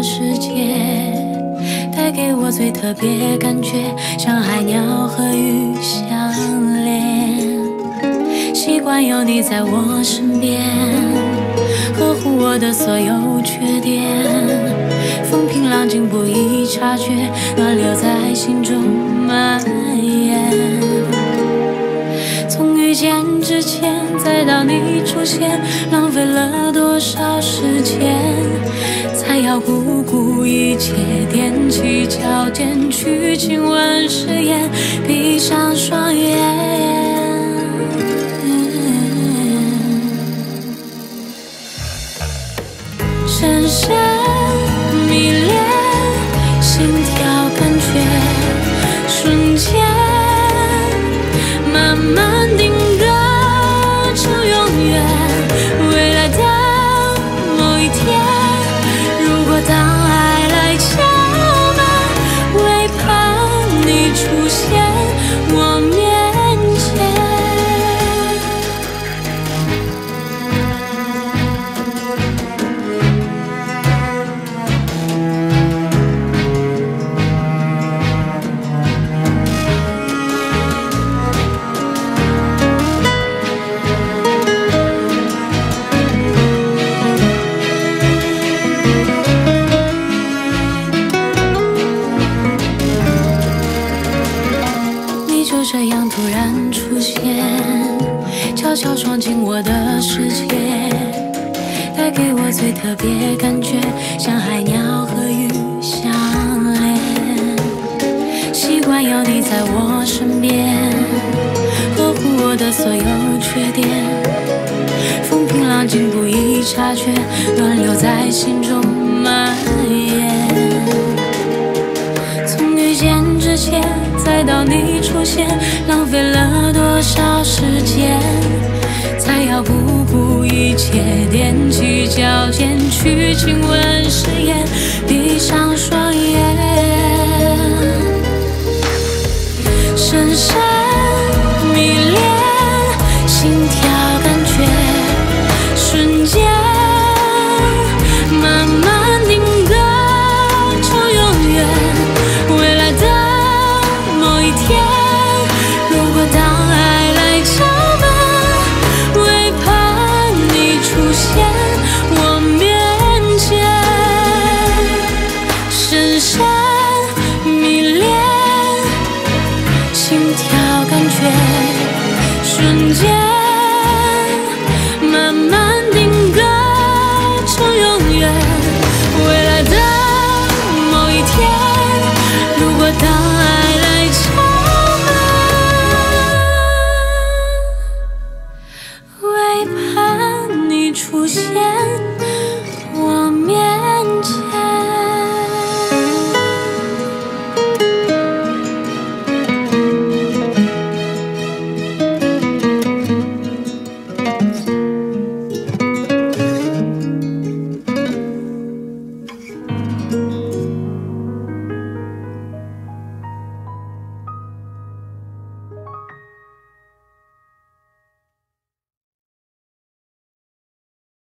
世界，带给我最特别感觉，像海鸟和鱼相连。习惯有你在我身边，呵护我的所有缺点，风平浪静不易察觉，暖流在心中蔓延。从遇见之前，再到你出现，浪费了多少时间，才要不顾一切踮起脚尖去亲吻誓言，闭上双眼。深深迷恋，心跳感觉瞬间慢慢定格成永远。未来的某一天，如果当爱来敲门，为盼你出现我面前。就这样突然出现，悄悄闯进我的世界，带给我最特别感觉，像海鸟和鱼相连。习惯有你在我身边，呵护我的所有缺点，风平浪静不易察觉，暖流在心中蔓延。从遇见之前，再到你出现，浪费了多少时间，才要不顾一切踮起脚尖去亲吻誓